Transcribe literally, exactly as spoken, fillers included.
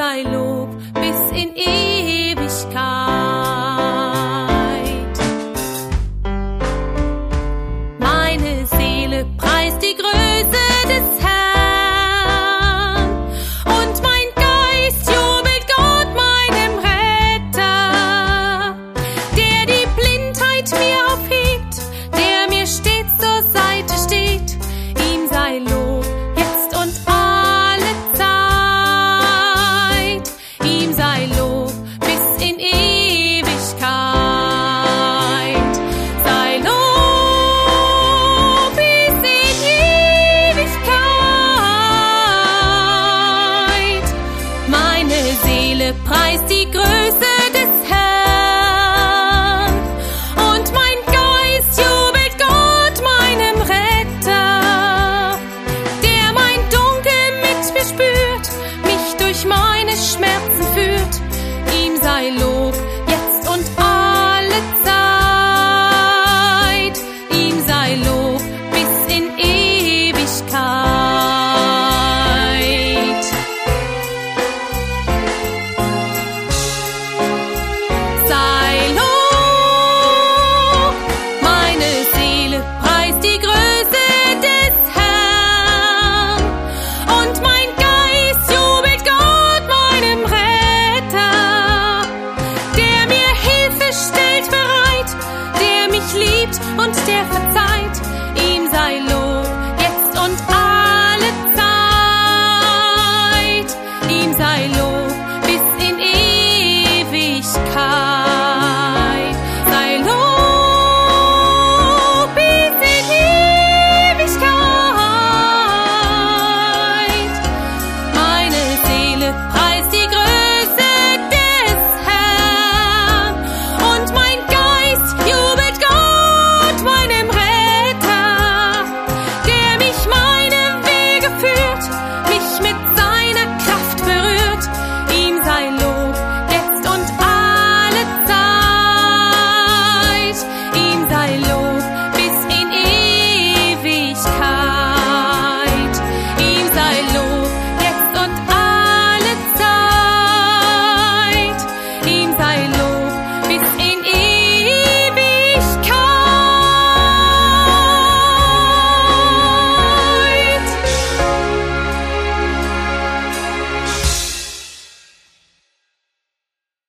sei Lob bis in Ewigkeit. Meine Seele preist die Größe des Herrn und mein Geist jubelt Gott, meinem Retter, der die Blindheit mir aufhebt, der mir stets zur Seite steht. Ihm sei Lob jetzt und alle Zeit. Ihm sei Lob bis in Ewigkeit. Sei Lob bis in Ewigkeit. Meine Seele preist die Größe des Herrn und mein Geist jubelt Gott, meinem Retter, der mein Dunkel mit mir spürt, mich durch meine Schmerzen führt. Ihm sei Lob